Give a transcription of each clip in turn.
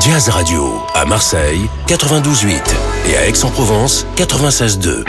Jazz Radio, à Marseille, 92.8 et à Aix-en-Provence, 96.2.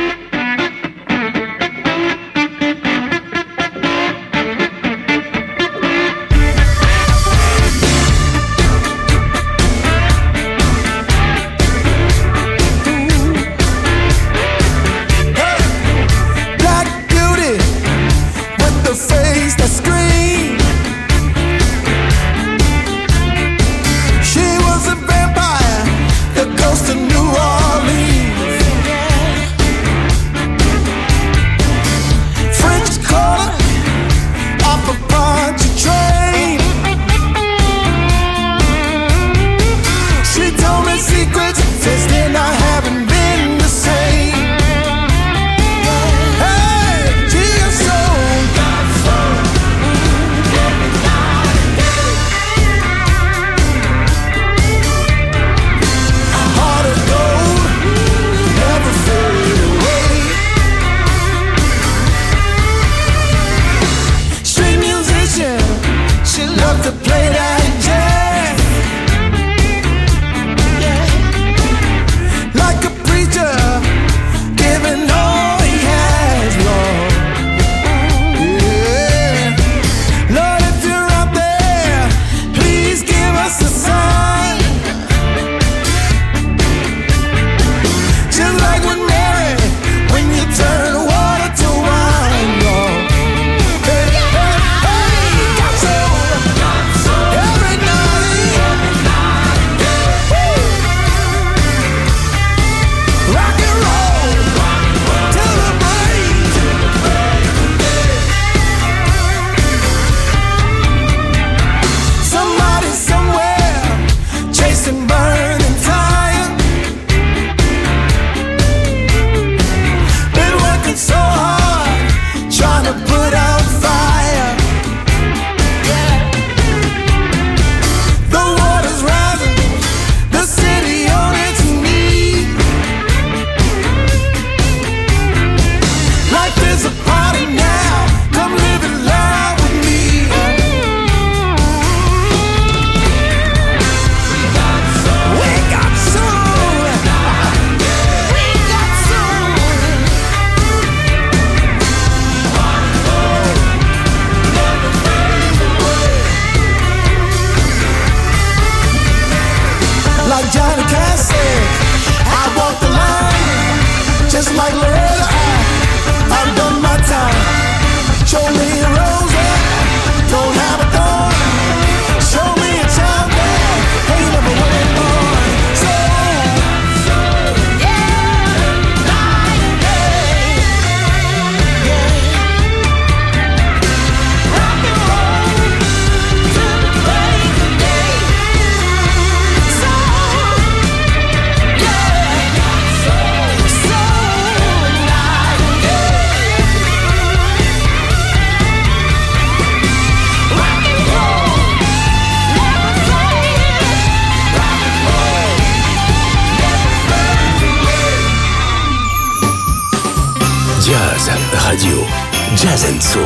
Radio, Jazz and Soul.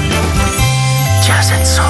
Jazz and Soul.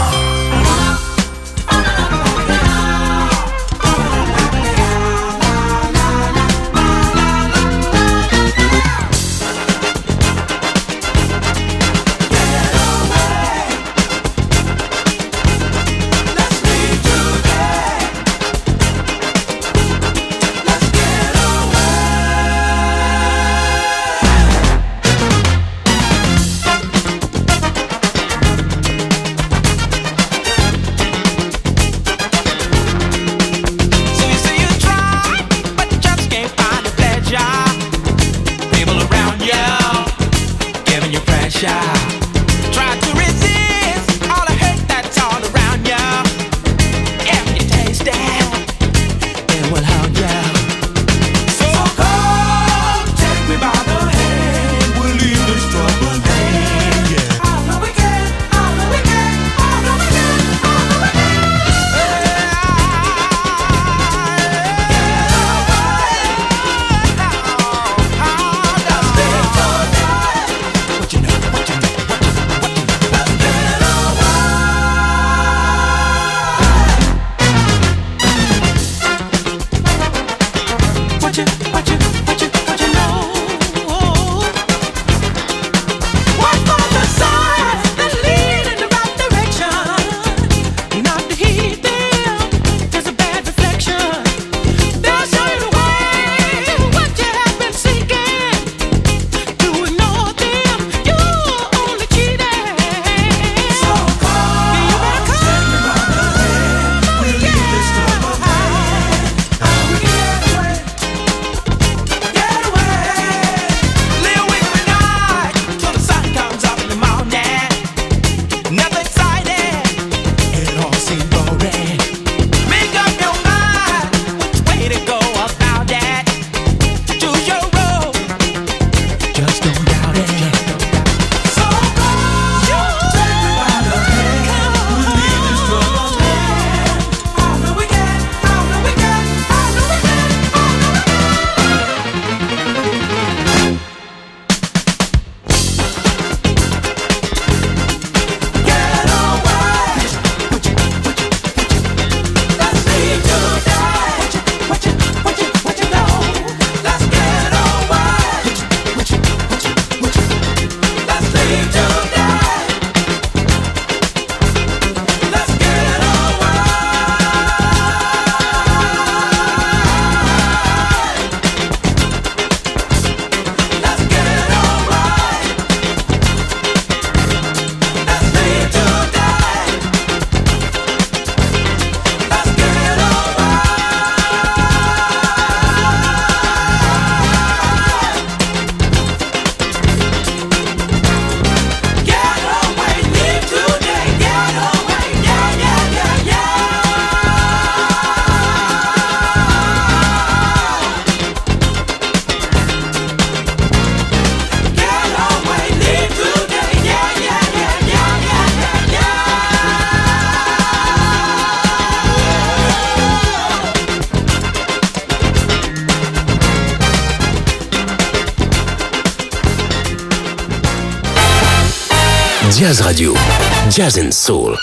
Jazz Radio, Jazz and Soul.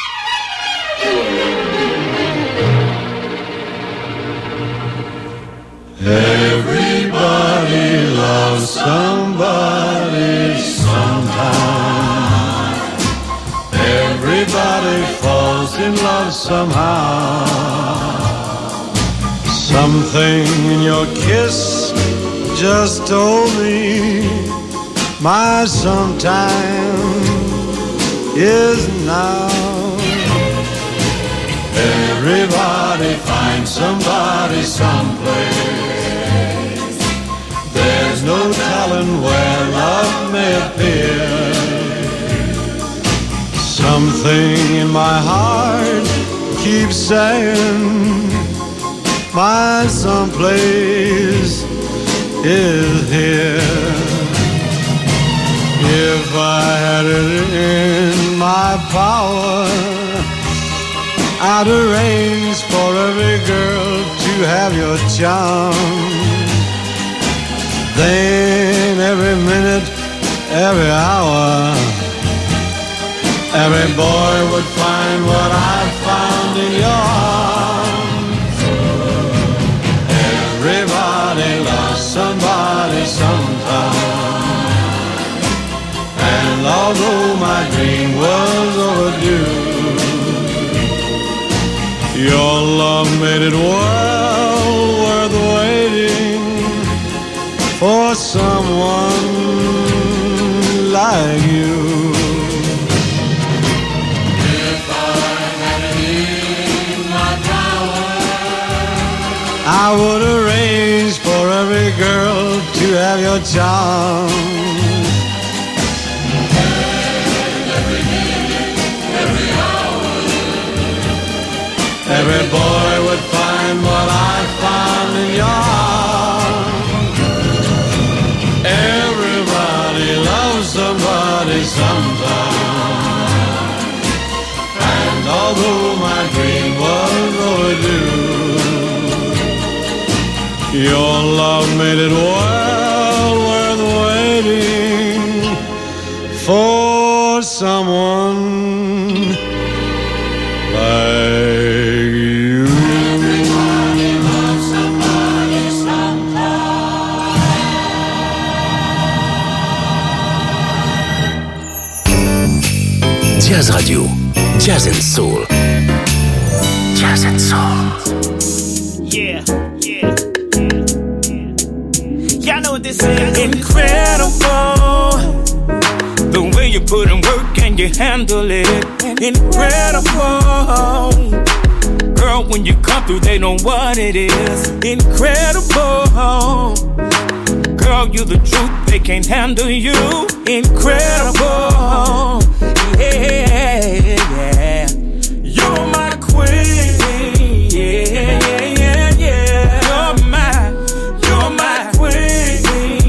Everybody loves somebody sometime. Everybody falls in love somehow. Something in your kiss just told me my sometime is now. Everybody finds somebody someplace. There's no telling where love may appear. Something in my heart keeps saying my someplace is here. If I had it in my power, I'd arrange for every girl to have your charm. Then every minute, every hour, every boy would find what I found in your arms. Everybody loves somebody sometime. And although my dream was overdue, your love made it well worth waiting for someone like you. If I had it in my power, I would arrange for every girl to have your charm. Every minute, every hour, every boy would find what I found in your arms. Everybody loves somebody sometime. And although my dream was overdue, your love made it well worth waiting for someone like you. Everybody loves somebody sometime. Jazz Radio, Jazz and Soul. Jazz and Soul. Yeah. Y'all know what this is. Incredible, the way you put in work and you handle it. Incredible, girl, when you come through, they know what it is. Incredible, girl, you the truth, they can't handle you. Incredible, yeah. You're my queen, yeah. You're my queen,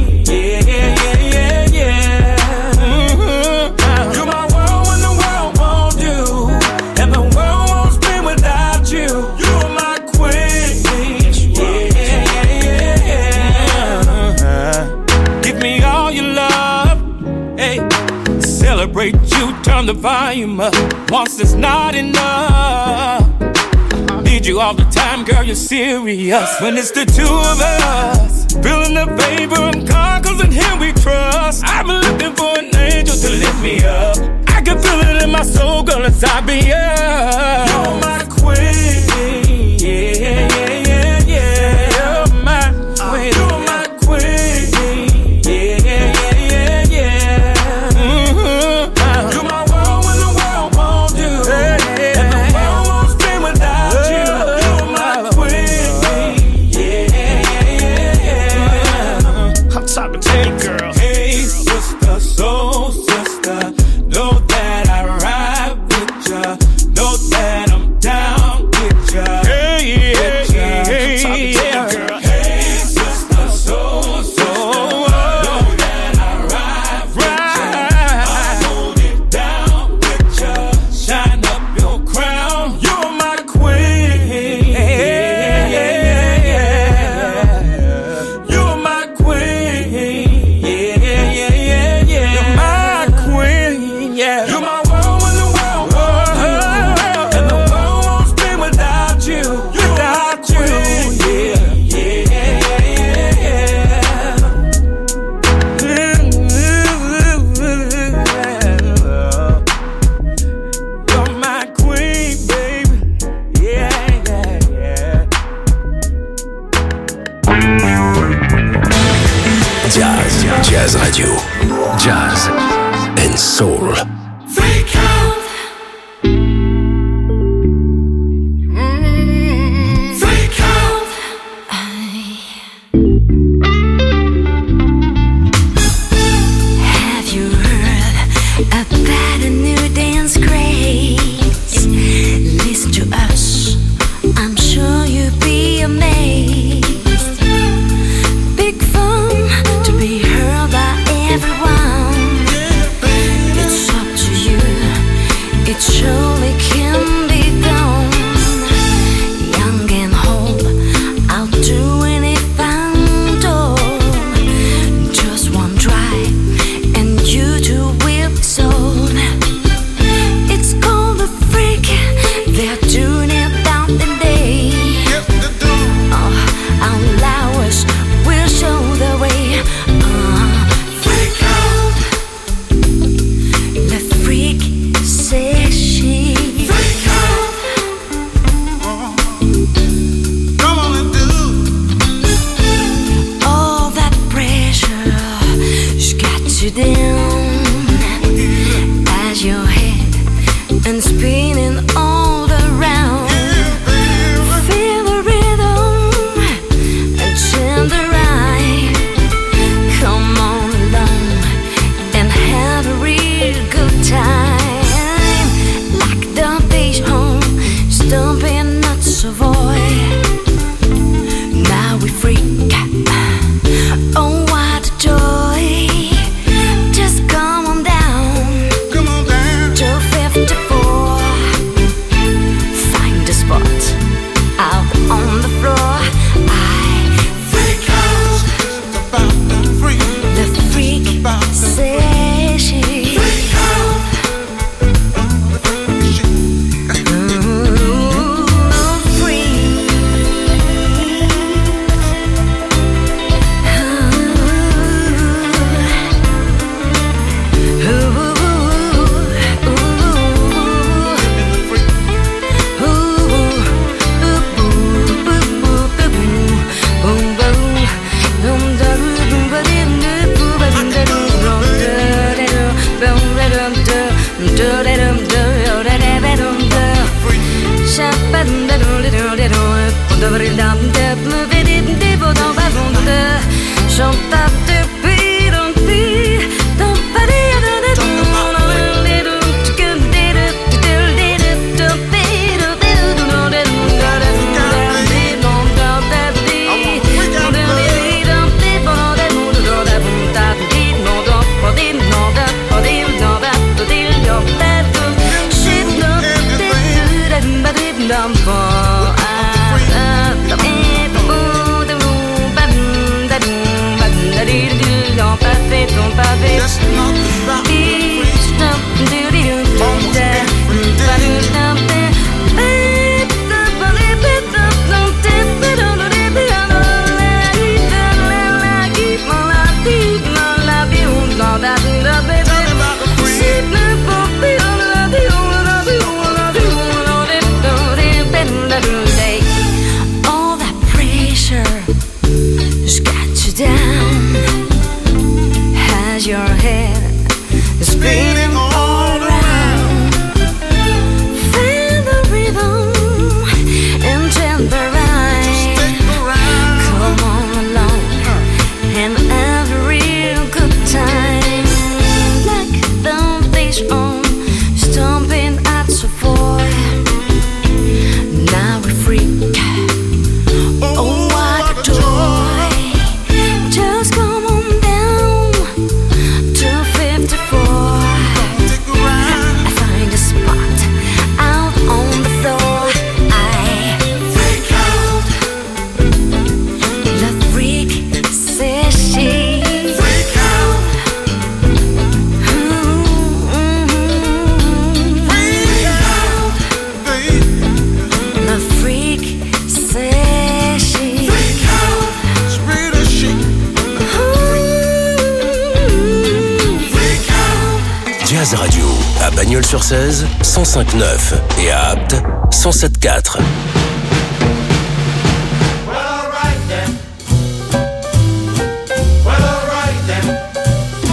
yeah. You're my world when the world won't do, and the world won't spin without you. You're my queen, yeah. Give me all your love, hey. Celebrate you, turn the volume up. Once it's not enough. Need you all the time, girl, you're serious. When it's the two of us, feeling the favor of God, 'cause in Him we trust. I've been looking for an angel to lift me up. I can feel it in my soul, girl, inside me, yeah. You're my queen, yeah. You're my queen, you're my queen, yeah. You're my world when the world won't do, and the world won't spin without you. You're my queen, yeah. I'm talking to you, girl. Hey, sister, soul sister, know that I ride with ya, know that I'm down Radio. Jazz and Soul. Freak out. Freak out. Have you heard about a new dance craze? Listen to us, I'm sure you'll be amazed. Big fun to be heard by everyone. It's up to you, it surely can be done. Young and old, I'll do anything done. Just one try, and you too will be sold. It's called the freak, they're doing it down the day. Our hours will show the way. Freak out, the freak says she. Freak out. Come on and do. All that pressure's got you down as your head and spinning all around. Feel the rhythm and turn the right. Come on along and have a real good time. Like the beach home, stomping nuts avoid. Now we freak. Oh, what a joy. Just come on down Come on down. to 54. Find a spot out on the floor. Freak out. It's about the freak. The freak About the says she. freak out. Just not about the freak. All that pressure's got you down as your head is spinning all around. Feel the rhythm and turn the right. Come on along and have a real good time. Like the fish on stomping at Savoy. Now we freak. Oh, what a joy. Just come on down to 54. I find a spot out on the floor. I Freak out. the freak says she. Freak out. Freak out. The freak says she. Freak out. It's really chic. Freak out. Jazz Radio à Bagnols-sur-Cèze 105.9 et à Apt 107.4. Well, alright then. Well, alright then.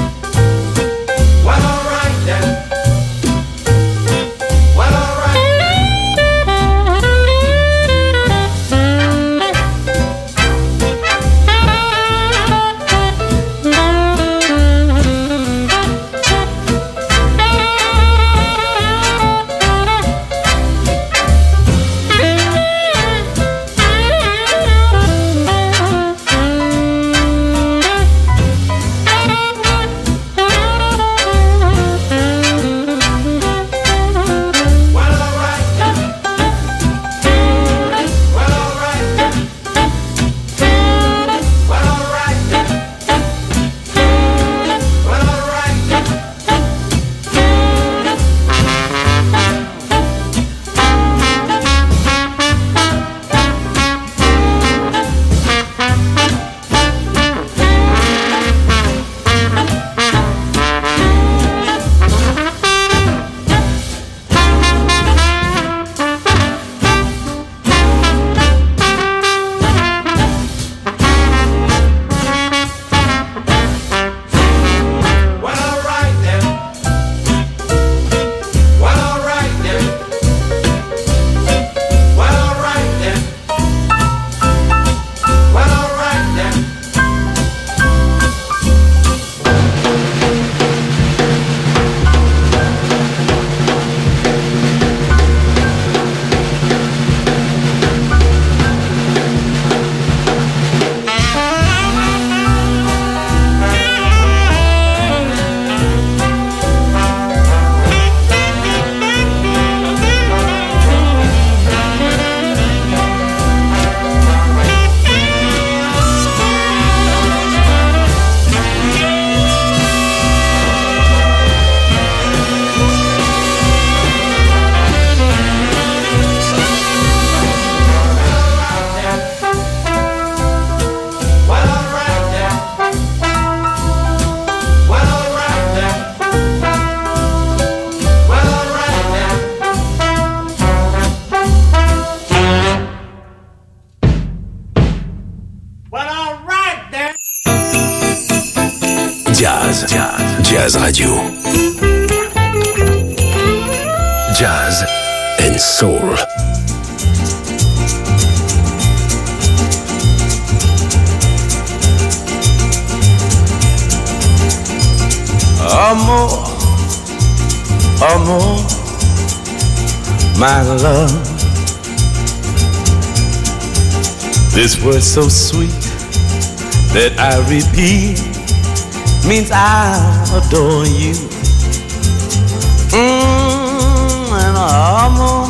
Radio. Jazz and Soul. Amor, amor, my love. This word so sweet that I repeat means I adore you. And amor,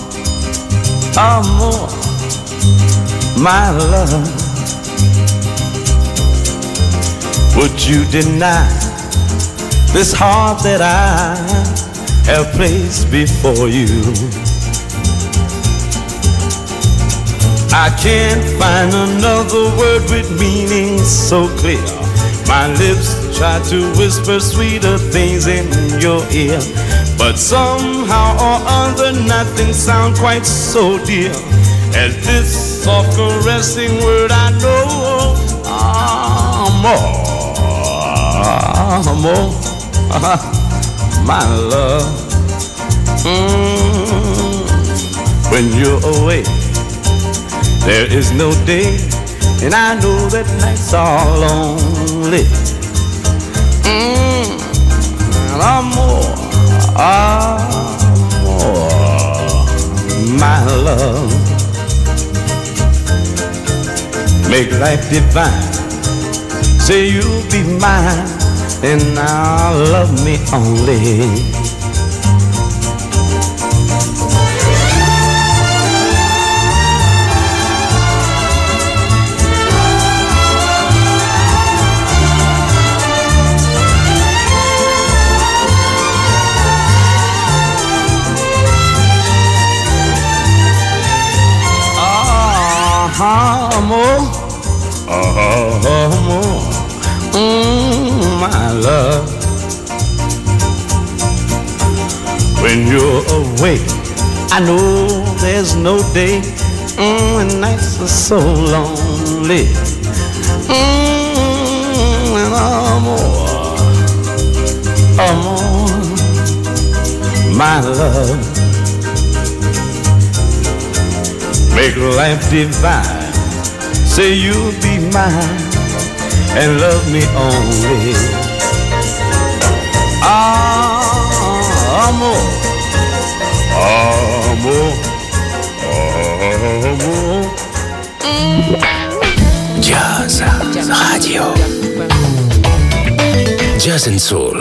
amor, my love. Would you deny this heart that I have placed before you? I can't find another word with meaning so clear. My lips try to whisper sweeter things in your ear, but somehow or other nothing sounds quite so dear as this soft caressing word I know. Amor, amor, my love. When you're away, there is no day, and I know that nights are lonely. Amor, amor, my love. Make life divine. Say you'll be mine, and now love me only. Amor, amor, my love. When you're away, I know there's no day, and nights are so lonely. And amor, amor, my love. Make life divine. Say you'll be mine and love me only. Amor, amor, amor. Jazz Radio. Jazz and Soul.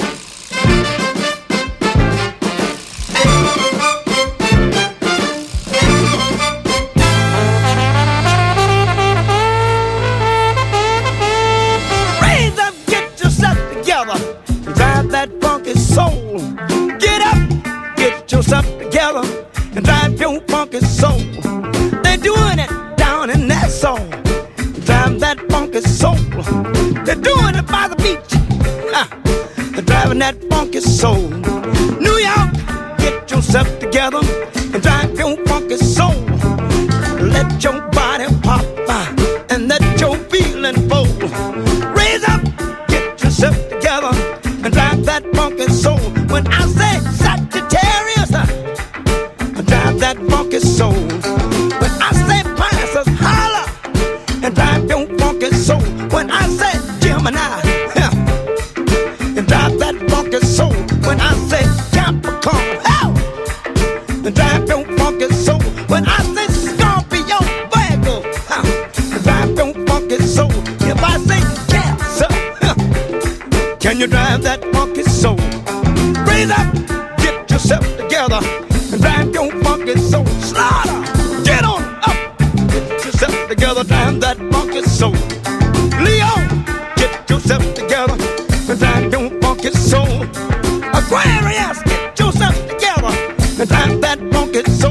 Soul. They're doing it down in that soul. Drive that funky soul. They're doing it by the beach. They're driving that funky soul. New York, get yourself together and drive your funky soul. Let your body pop and let your feeling flow. Raise up, get yourself together and drive that funky soul. When I say Sagittarius, drive that funky soul. When I say Pisces, holler and drive your funky soul. When I say Gemini, and drive that funky soul. When I say Capricorn, and drive your funky soul. When I say Scorpio, Virgo, and drive your funky soul. If I say Cancer, can you drive that funky soul? Raise up, get yourself together and drive your funky soul. Slaughter, get on up, get yourself together, drive that funky soul. Leo, get yourself together and drive your funky soul. Aquarius, get yourself together and drive that funky soul.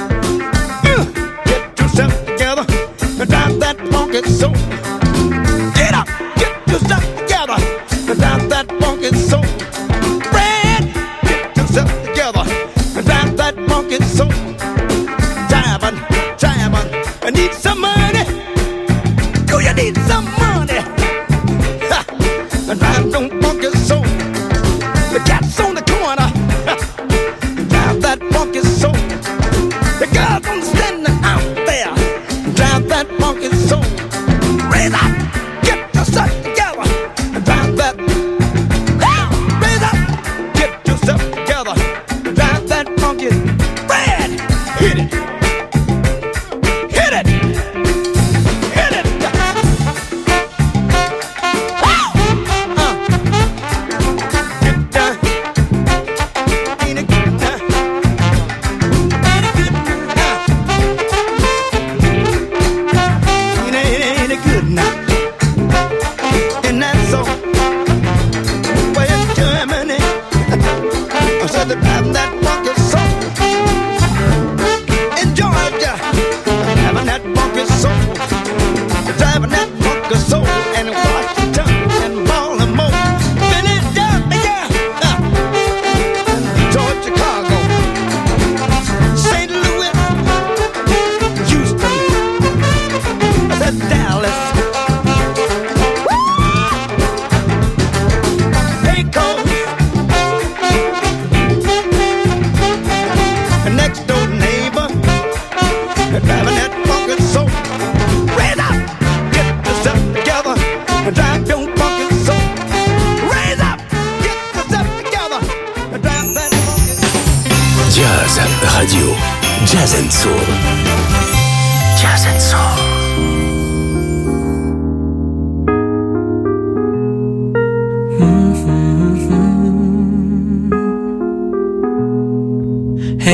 Get yourself together and drive that funky soul. Get up, get yourself together and drive that funky soul. Fred, get yourself together and drive that funky soul. Driving, I need some money. Do you need some money? And drive your funky soul.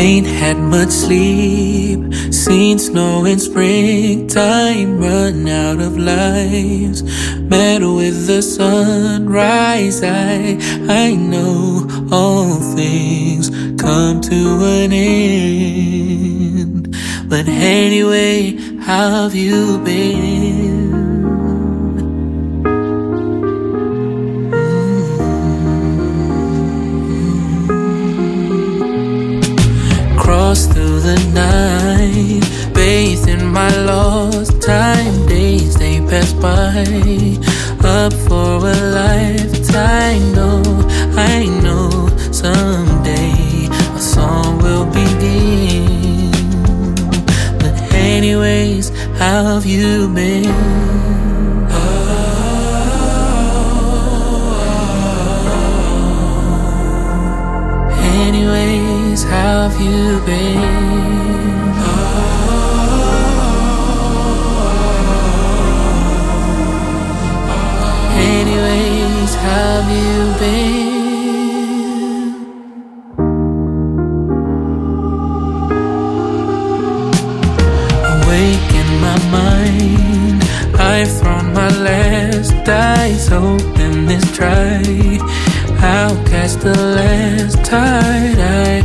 Ain't had much sleep, seen snow in springtime, run out of lives, met with the sunrise. I know all things come to an end, but anyway, how have you been? Through the night, bathed in my lost time days, they pass by, up for a lifetime. No, I know someday a song will begin. But anyways, how have you been? Anyways, how have you been? Anyways, how have you been? Awake in my mind, I've thrown my last dice, hoping this try I'll catch the last tide.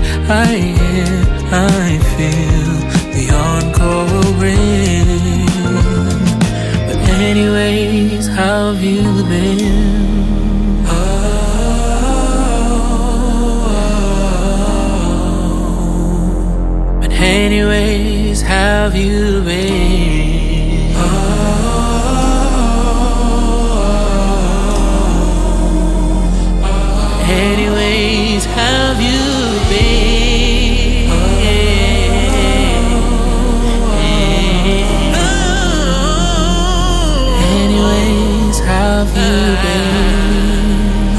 I feel the encore ring. But anyways, how have you been? But anyways, how have you been? Anyways, how have you been? Anyways, how have you been?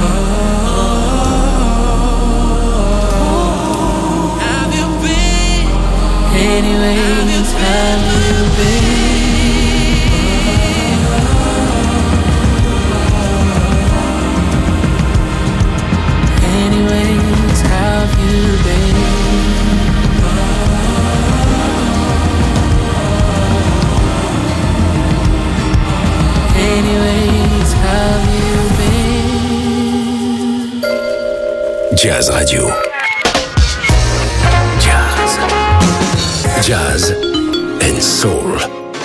Have you been? Anyways, how have you been? Anyways, how have you been? Anyways, how have you been? Jazz Radio. Jazz and Soul.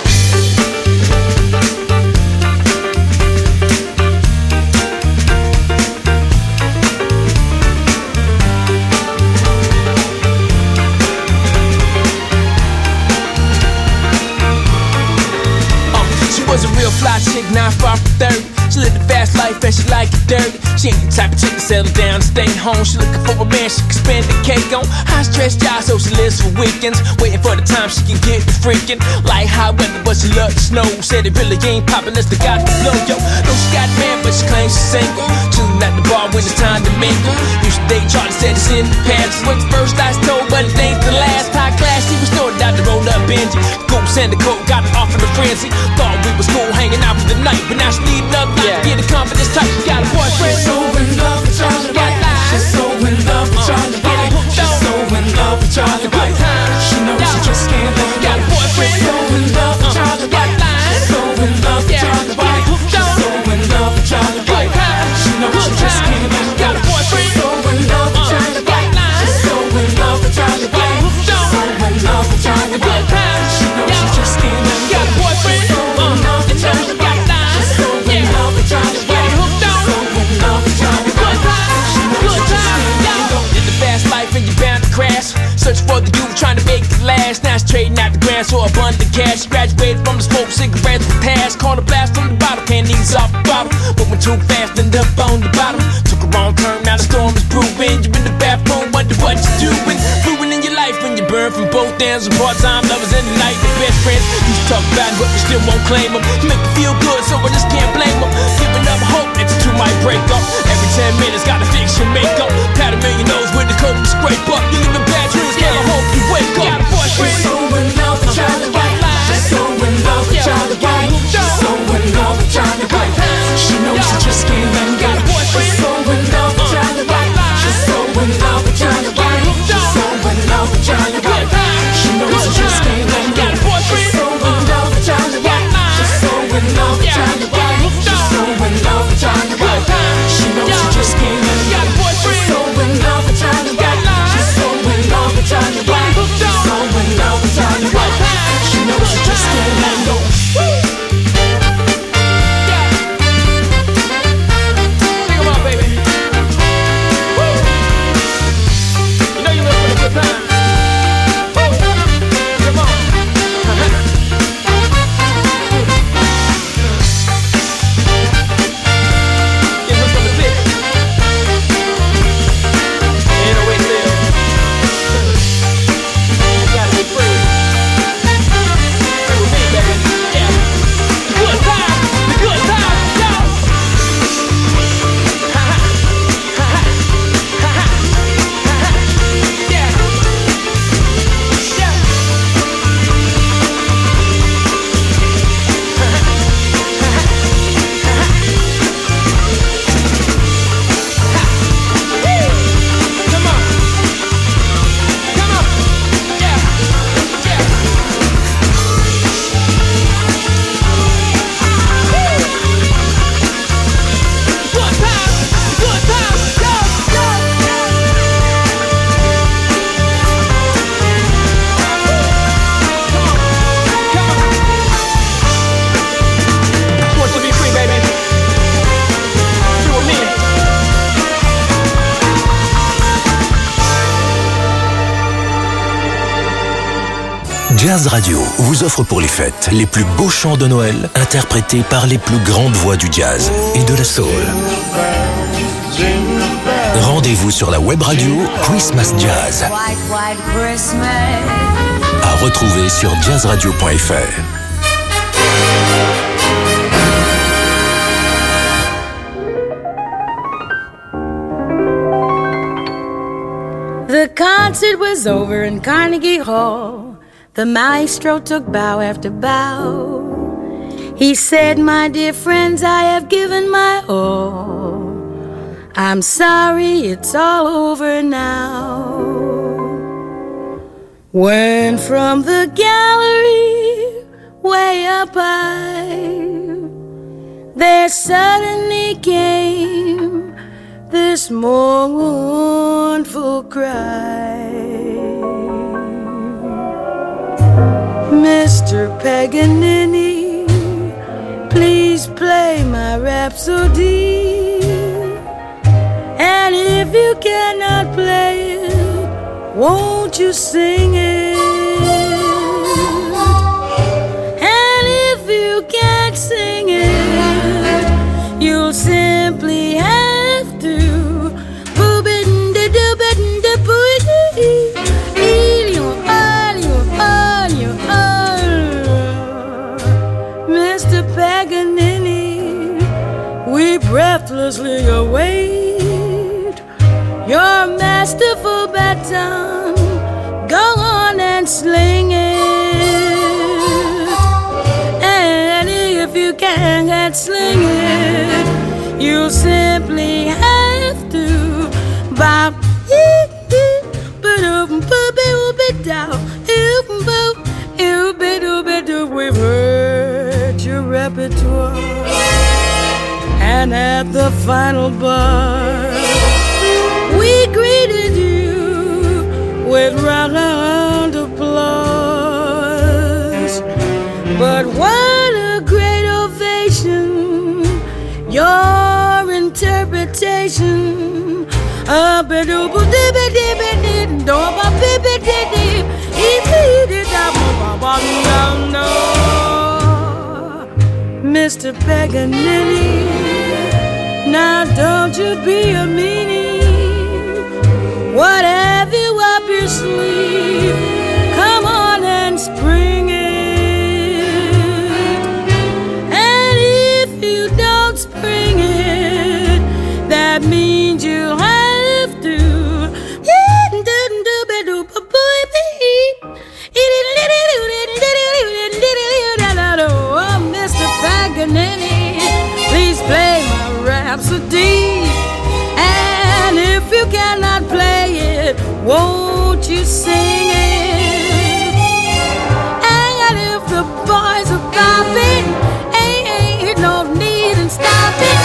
Was a real fly chick, not far from 30. She lived a fast life and she like it dirty. She ain't the type of chick to settle down and stay home. She looking for a man she can spend the cake on. High stress job, so she lives for weekends, waiting for the time she can get the freaking. Like hot weather, but she loves the snow. Said it really ain't poppin' unless they got the blow. Yo, no, she got a man, but she claims she's single. Chillin' at the bar when it's time to mingle. Used to date Charlie, said it's in the past. Went the first I told, but it ain't the last. High class, she was snorted out the rolled up Benji. Gold send the coat, got it off in the frenzy. Thought we was cool hanging out for the night, but now she needin' up night. Get the confidence type, she got a boyfriend. She's so in love with Charlie White. She's so in love with Charlie White. She's so in love with Charlie White. She knows she just can't let go. Got a boyfriend. So in love with Charlie White. She's so in love with Charlie White. She's so in love with Charlie White. She knows she just can't let go. Got a boyfriend. So in love with Charlie White. She's so in love with Charlie White. She's so in love with Charlie White. She knows she just can't let go. Got a boyfriend. So in love with Charlie White. She's so in love with Charlie White. So in love with Charlie White. She knows she just can't let go. In the fast life and you're bound to crash. Search for the youth trying to make it last. Now she's trading out the grand for abundant cash. She graduated from the smoke cigarettes with task. Caught a blast from the bottle, can't ease off the bottle. But went too fast, ended up on the bottom. Took a wrong turn, now the storm is brewing. You're in the bathroom, wonder what you're doing. Ruining your life when you burn from both ends. With part-time lovers in the night, the best friends. You talk about it, but you still won't claim them. You make me feel good, so I just can't blame them. Giving up hope that you two might break up. Every 10 minutes, gotta fix your makeup. Pat a million nose with the coat to scrape up. You live in bad dreams, girl, I hope you wake up. Got a boyfriend. She's so in love with Charlie White. She's so in love with Charlie White. She's so in love with Charlie White. She knows she just can't let go. Got a boyfriend. She's so in love with Charlie White. She's so in love with Charlie White. She's so in love with Charlie White. Jazz Radio vous offre pour les fêtes les plus beaux chants de Noël interprétés par les plus grandes voix du jazz et de la soul. Rendez-vous sur la web radio Christmas Jazz. À retrouver sur jazzradio.fr. The concert was over in Carnegie Hall. The maestro took bow after bow. He said, "My dear friends, I have given my all. I'm sorry, it's all over now." When from the gallery, way up high, there suddenly came this mournful cry. Mr. Paganini, please play my rhapsody. And if you cannot play it, won't you sing it? And if you can't sing it, you'll simply have to Mr. Paganini, we breathlessly await your masterful baton. Go on and sling it. And if you can't sling it, you'll simply have to bop. We've heard your repertoire, and at the final bar, we greeted you with round applause. But what a great ovation, your interpretation. Mr. Paganini, now don't you be a meanie. What have you up your sleeve? Come on and spring it. And if you don't spring it, that means you'll have to. Oh, Mr. Paganini, please play my rhapsody. And if you cannot play it, won't you sing it? And if the boys are popping, ain't no need in stopping.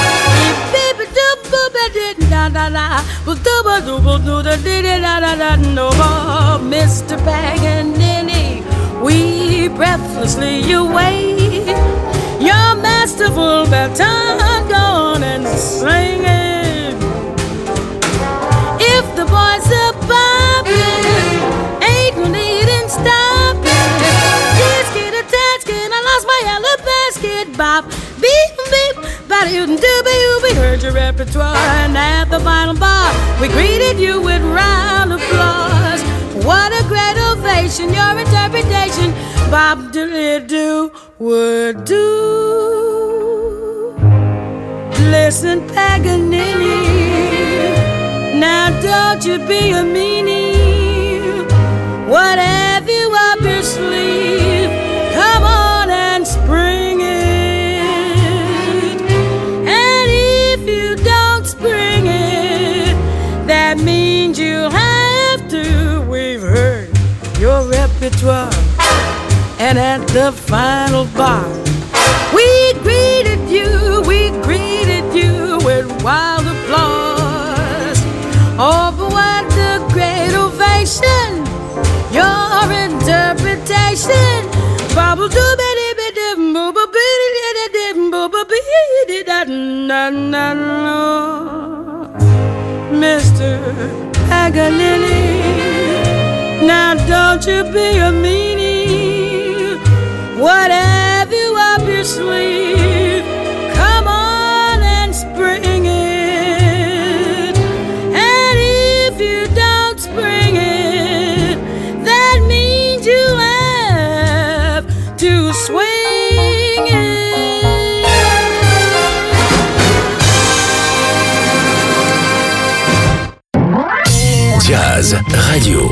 No more, Mr. Paganini, we breathlessly await your masterful baton. Go on and sing it. If the boys are popping, ain't no need in stopping. Just get a touch, I lost my yellow basket. Bop, beep, beep, we heard your repertoire, and at the final bar, we greeted you with round applause. What a great ovation, your interpretation, Bob Diddley-Doo would do. Listen, Paganini, now don't you be a meanie. What have you up your sleeve? Come on and spring it. And if you don't spring it, that means you'll have to. We've heard your repertoire, and at the final bar, we greeted you with wild applause. Oh, but what a great ovation, your interpretation. Mr. Paganini, now don't you be a meanie. What have you up your sleeve? Come on and spring it. And if you don't spring it, that means you have to swing it. Jazz Radio.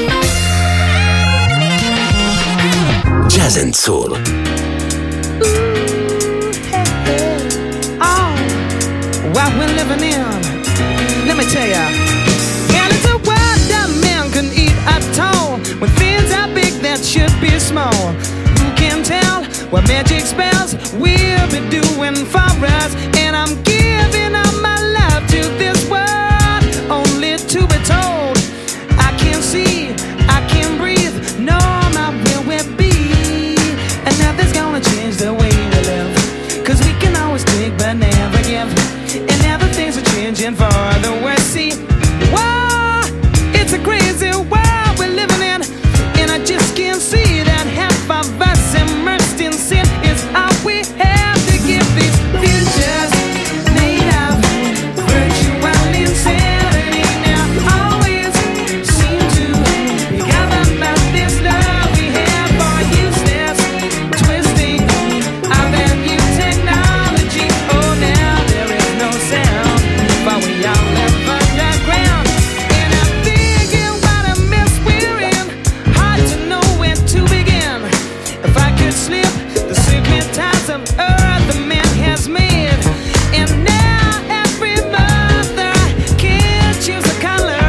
Jazz and Soul. Ooh, hey, hey. Oh, what we're living in, let me tell ya. And it's a world that man can eat at all. When things are big that should be small. Who can tell what magic spells we'll be doing for us? And I'm giving all my love to this world, only to be told I can't see, I can't breathe, no, my will be. And nothing's gonna change the way we live, 'cause we can always take but never give. And now the things are changing for the worse. See, whoa, it's a crazy world we're living in. And I just can't see that half of us immersed in sin is all we have to give. These futures made of virtual insanity now always seem to be governed by this love we have for useless twisting of that new technology. Oh, now there is no sound, but we all live underground. And I'm thinking what a mess we're in, hard to know where to begin. If I could slip the secret ties of earth the man has made, and now every mother can't choose a color.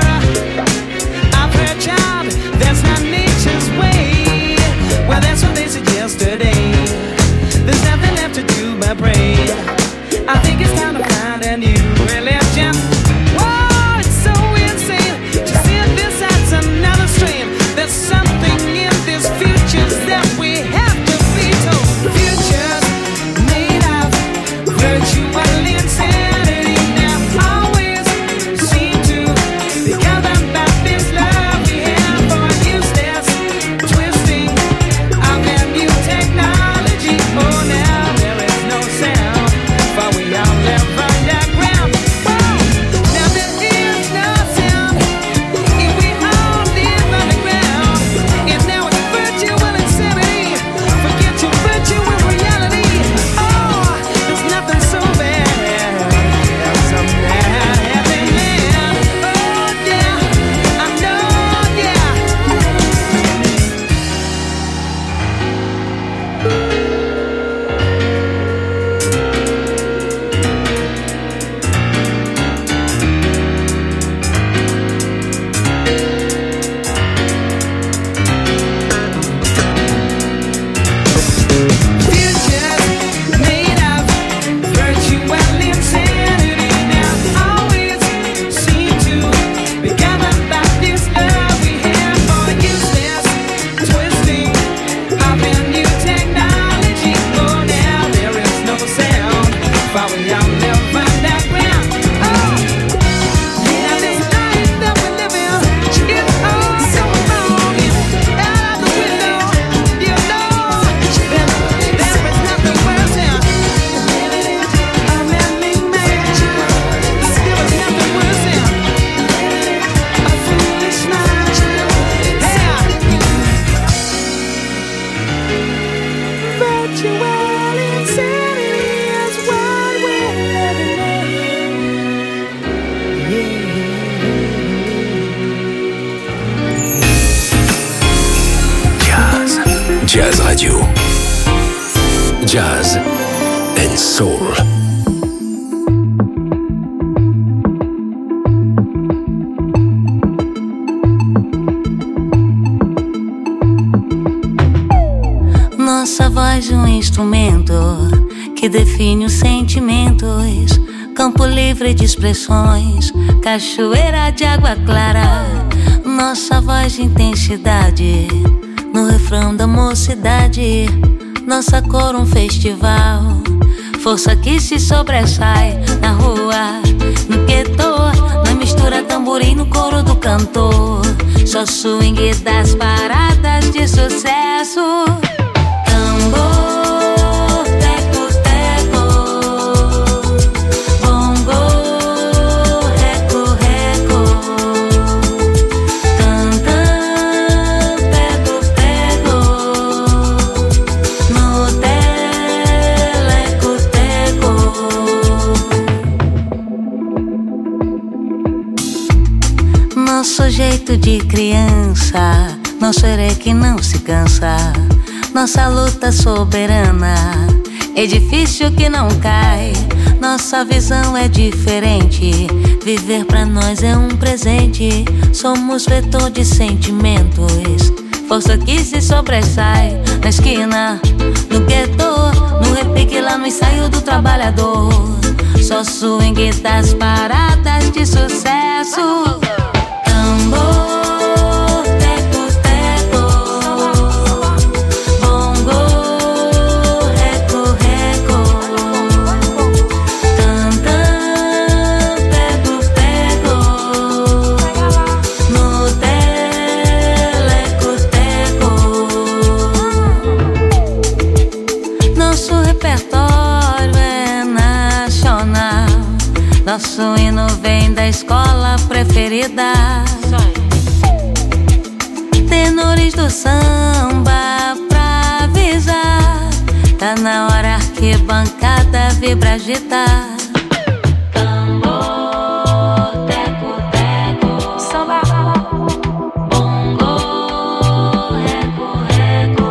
I've heard, child, that's not nature's way. Well, that's what they said yesterday. There's nothing left to do but pray. I think it's time to find a new religion. Whoa, it's so insane to see this as another strain. There's something in this future that we have to be told. Futures made of virtual insanity now always seem to be governed by this love we have for useless twisting of that new technology. Oh, now there is no sound, but we all live underground. Whoa, now there is no sound if we all live underground. And now it's virtual insanity. Forget your virtual reality. Oh, there's nothing so bad as some bad happening. Oh, yeah, I know, yeah. Futures made of virtual insanity now always seem to be governed by this love we have for useless twisting of a new technology. Oh, now there is no sound, but we all live underground. Oh, yeah, this life that we live in is all so wrong. Out of the window, you know that there is nothing worse than living in a man-made mansion. There is nothing worse than a foolish mind. Yeah. Virtual insanity is what we're living in. Jazz. Jazz Radio. Jazz and Soul. Nossa voz um instrumento que define os sentimentos, campo livre de expressões, cachoeira de água clara. Nossa voz de intensidade no refrão da mocidade, nossa cor um festival, força que se sobressai na rua, no gueto, na mistura tamborim no coro do cantor, só swing das paradas de sucesso. Tambor Nosso jeito de criança, nosso que não se cansa, nossa luta soberana, edifício que não cai. Nossa visão é diferente, viver pra nós é um presente. Somos vetor de sentimentos, força que se sobressai. Na esquina, no gueto, no repique lá no ensaio do trabalhador. Só swing das paradas de sucesso. Tambor, teco, teco, bongo, reco, reco, tam, tam, pego, pego, no teleco, teco. Nosso repertório é nacional, nosso hino vem da escola preferida. Tenores do samba pra avisar, tá na hora arquibancada vibra agitar. Tambor, teco, teco, samba, bongo, reco, reco,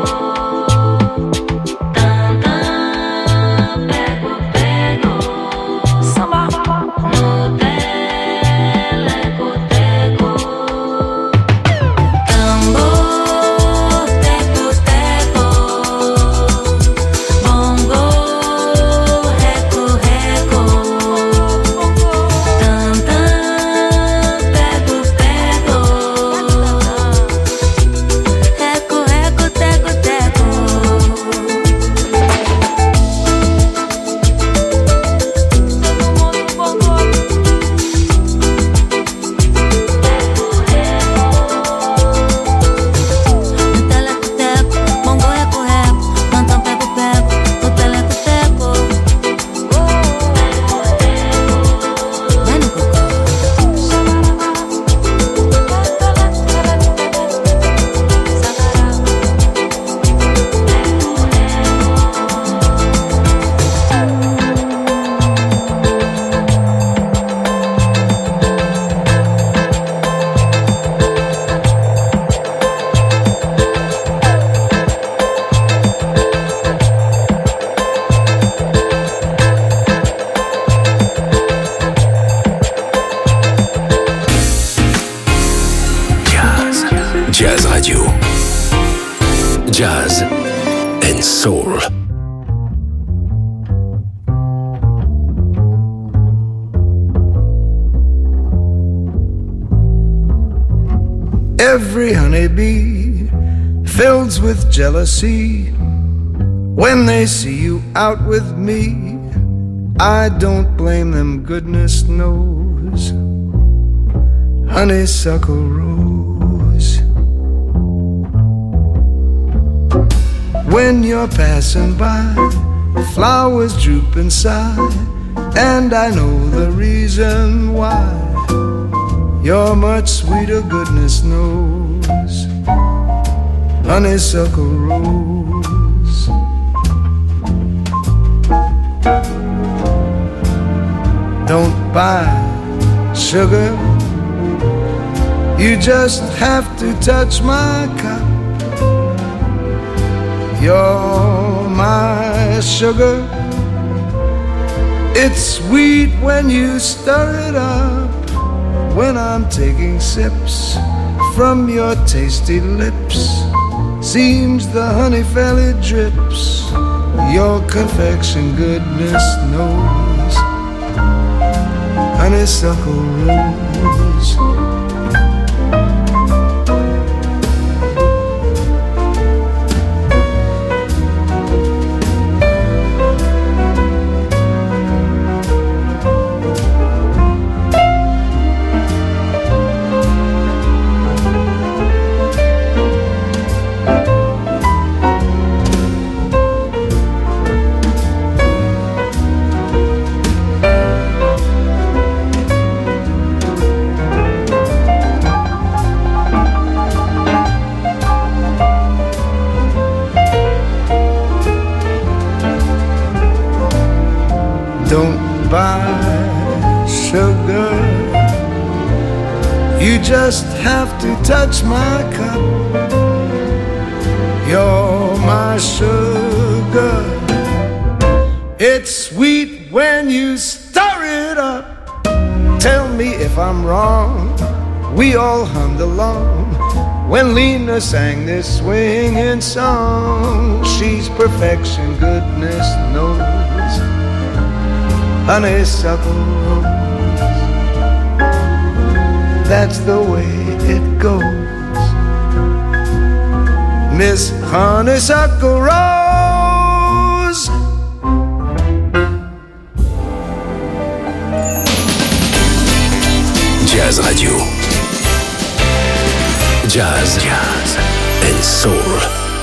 tam, tam, pego, pego, samba, no teleco, teco. Tambor, teco, teco, bongo, reco, reco, tam, tam, pego, pego, reco, reco, teco, teco. No teleco-teco, bongo reco-reco, tam-tam pego-pego, no teleco-teco. Vai no cocô. Jazz Radio. Jazz and Soul. Every honeybee fills with jealousy when they see you out with me. I don't blame them, goodness knows. Honeysuckle rose. When you're passing by, flowers droop inside, and I know the reason why. You're much sweeter, goodness knows. Honeysuckle rose. Don't buy sugar, you just have to touch my cup. You're my sugar, it's sweet when you stir it up. When I'm taking sips from your tasty lips, seems the honey fairly drips. Your confection, goodness knows. Honeysuckle rose. Don't buy sugar, You just have to touch my cup. You're my sugar. It's sweet when you stir it up. Tell me if I'm wrong. We all hummed along when Lena sang this swinging song. She's perfection, goodness knows. Honeysuckle rose. That's the way it goes. Miss Honeysuckle Rose. Jazz Radio. Jazz and Soul.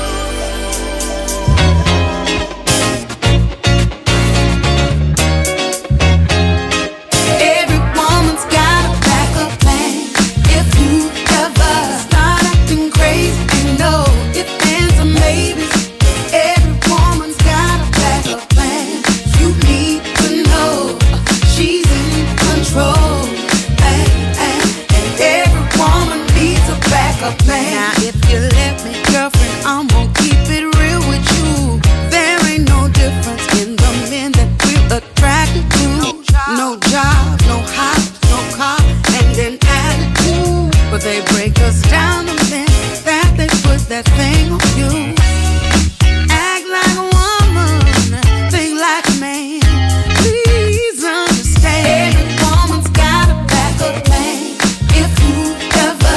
Now if you let me, girlfriend, I'm gonna keep it real with you. There ain't no difference in the men that we're attracted to. No job, no house, no car, and an attitude. But they break us down the minute that they put that thing on you. Act like a woman, think like a man. Please understand, every woman's got a backup plan. If you ever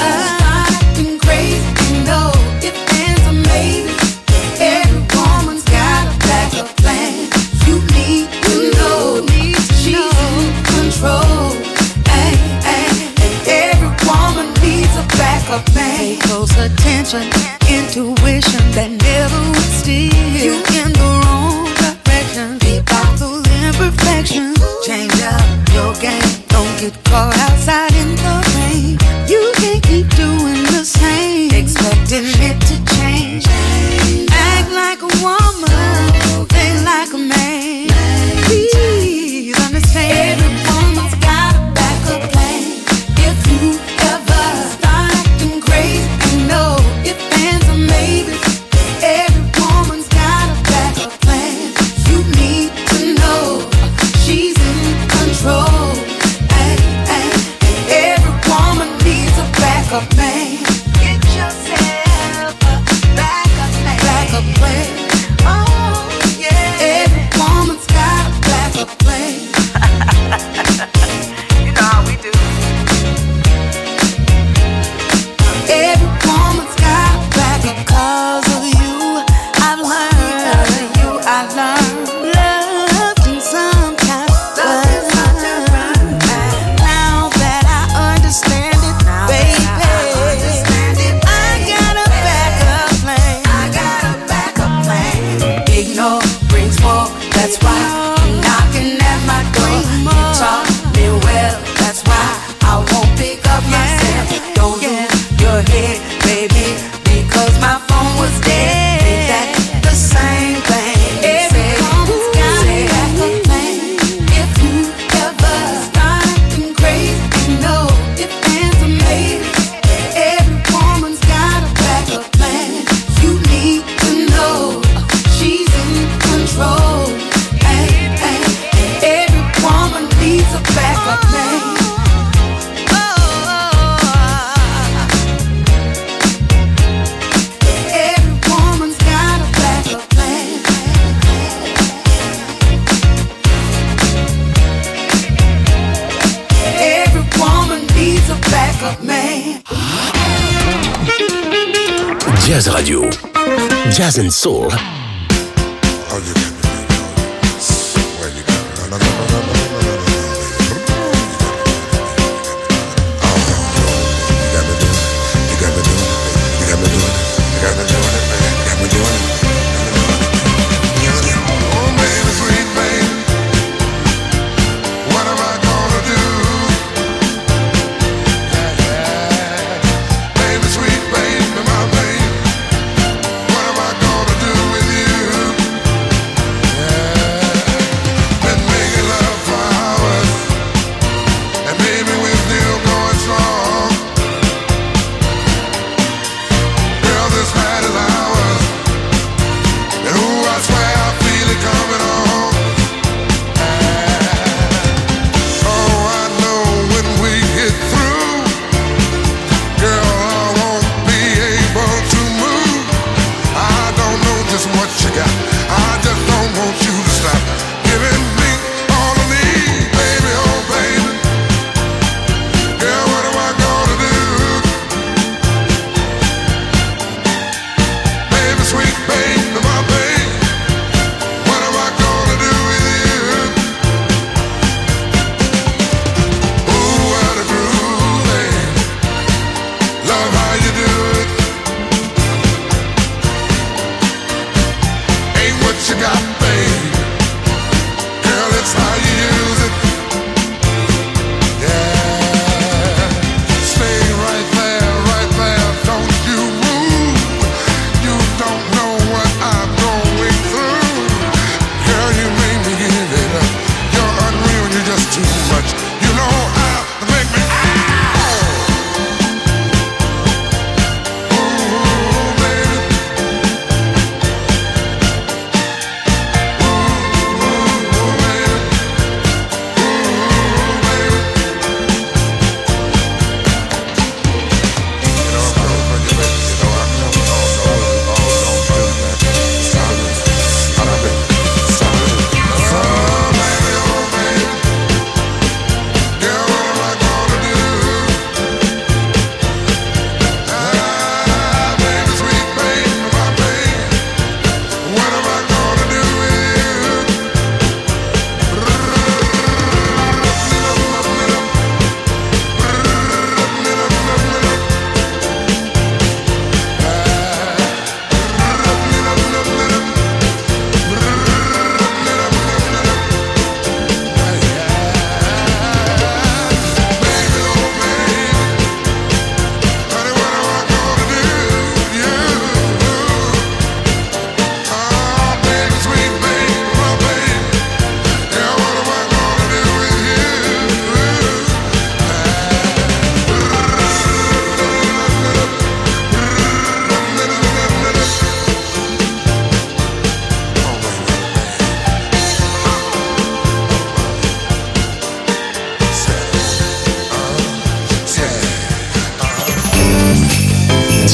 pay close attention, intuition that never would steer you in the wrong direction. Keep out those imperfections. Change up your game. Don't get caught outside in the rain. You can't keep doing the same, expecting it to change. Act like a woman, think like a man. Please understand, every woman's got a backup plan. If you ever man, get yourself a backup plan. Oh yeah, every woman's got a backup plan. You know how we do. Every woman's got a backup. Because of you, I've learned. Because of you, I learned. Love can sometimes run. Now that I understand it, baby. That's why you're knocking at my door. You taught me well, that's why I won't pick up myself. Don't lose your head, baby, because my phone was dead. Ain't that the same thing? Every woman's got a backup plan. If you ever start acting crazy, you know it ends a maybe. Every woman's got a backup plan. You need to know she's in control. A backup plan. Every woman's got a backup plan. Every woman needs a backup man. Jazz Radio. Jazz and Soul. What am I gonna do with you?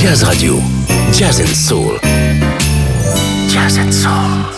Jazz Radio, Jazz and Soul. Jazz and Soul.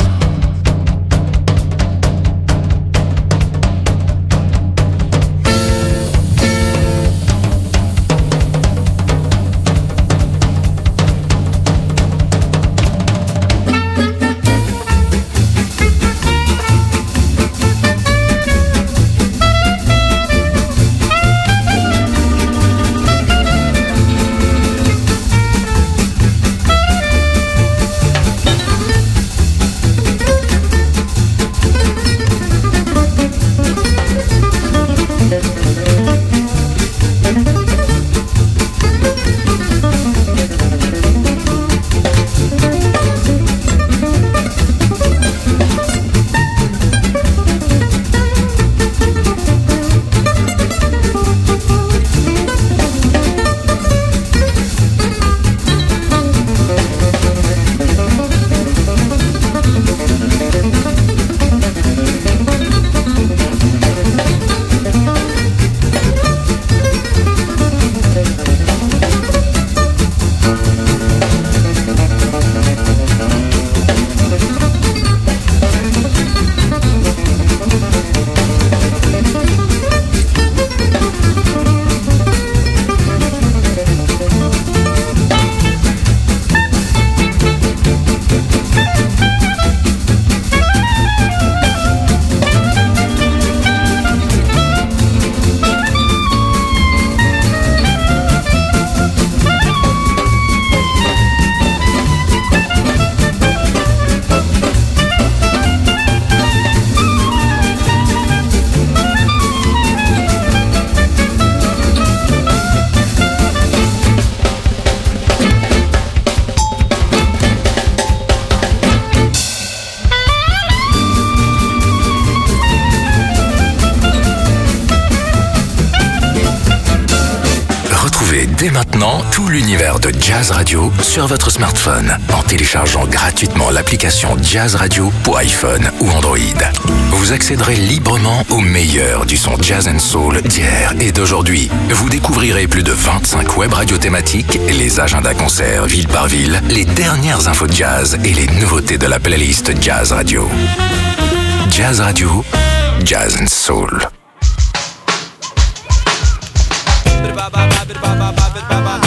Dès maintenant, tout l'univers de Jazz Radio sur votre smartphone en téléchargeant gratuitement l'application Jazz Radio pour iPhone ou Android. Vous accéderez librement au meilleur du son Jazz and Soul d'hier et d'aujourd'hui. Vous découvrirez plus de 25 web radios thématiques, les agendas concerts ville par ville, les dernières infos de jazz et les nouveautés de la playlist Jazz Radio. Jazz Radio, Jazz and Soul. Ba ba ba ba ba ba ba ba ba.